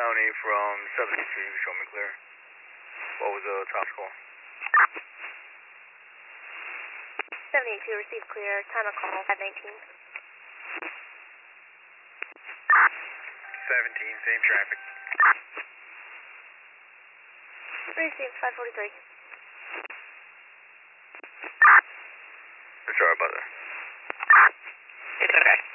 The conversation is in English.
County from 72, show me clear. What was the top call? 72, receive clear, time of call, 519. 17, same traffic. Receive 543. Sorry about that. It's okay.